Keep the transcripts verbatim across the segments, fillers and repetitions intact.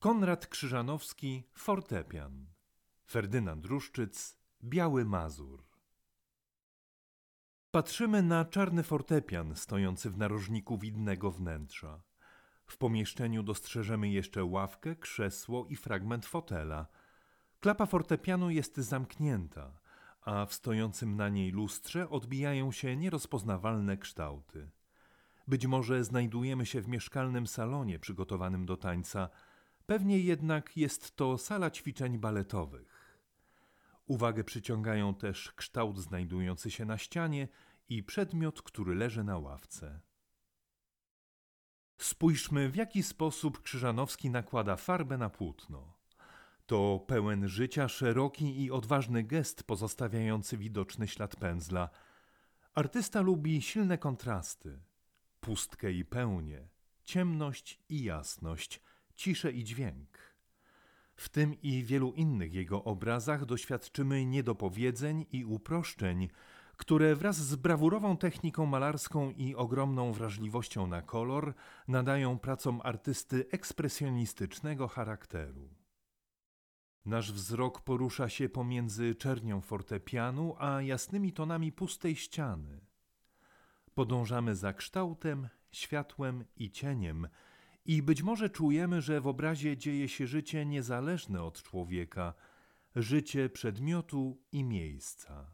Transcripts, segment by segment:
Konrad Krzyżanowski, fortepian. Ferdynand Ruszczyc, Biały Mazur. Patrzymy na czarny fortepian stojący w narożniku widnego wnętrza. W pomieszczeniu dostrzeżemy jeszcze ławkę, krzesło i fragment fotela. Klapa fortepianu jest zamknięta, a w stojącym na niej lustrze odbijają się nierozpoznawalne kształty. Być może znajdujemy się w mieszkalnym salonie przygotowanym do tańca, pewnie jednak jest to sala ćwiczeń baletowych. Uwagę przyciągają też kształt znajdujący się na ścianie i przedmiot, który leży na ławce. Spójrzmy, w jaki sposób Krzyżanowski nakłada farbę na płótno. To pełen życia, szeroki i odważny gest pozostawiający widoczny ślad pędzla. Artysta lubi silne kontrasty, pustkę i pełnię, ciemność i jasność, ciszę i dźwięk. W tym i wielu innych jego obrazach doświadczymy niedopowiedzeń i uproszczeń, które wraz z brawurową techniką malarską i ogromną wrażliwością na kolor nadają pracom artysty ekspresjonistycznego charakteru. Nasz wzrok porusza się pomiędzy czernią fortepianu a jasnymi tonami pustej ściany. Podążamy za kształtem, światłem i cieniem i być może czujemy, że w obrazie dzieje się życie niezależne od człowieka, życie przedmiotu i miejsca.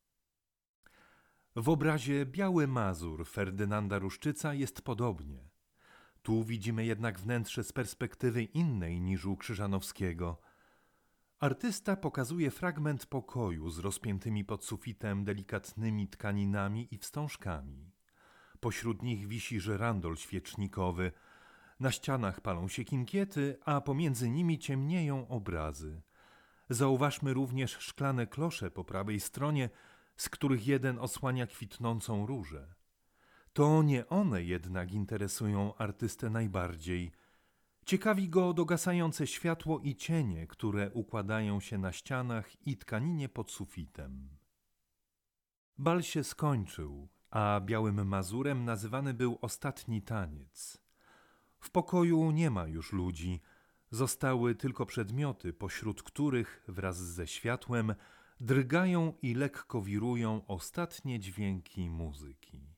W obrazie Biały Mazur Ferdynanda Ruszczyca jest podobnie. Tu widzimy jednak wnętrze z perspektywy innej niż u Krzyżanowskiego. Artysta pokazuje fragment pokoju z rozpiętymi pod sufitem delikatnymi tkaninami i wstążkami. Pośród nich wisi żyrandol świecznikowy, na ścianach palą się kinkiety, a pomiędzy nimi ciemnieją obrazy. Zauważmy również szklane klosze po prawej stronie, z których jeden osłania kwitnącą różę. To nie one jednak interesują artystę najbardziej. Ciekawi go dogasające światło i cienie, które układają się na ścianach i tkaninie pod sufitem. Bal się skończył, a Białym Mazurem nazywany był ostatni taniec. W pokoju nie ma już ludzi, zostały tylko przedmioty, pośród których wraz ze światłem drgają i lekko wirują ostatnie dźwięki muzyki.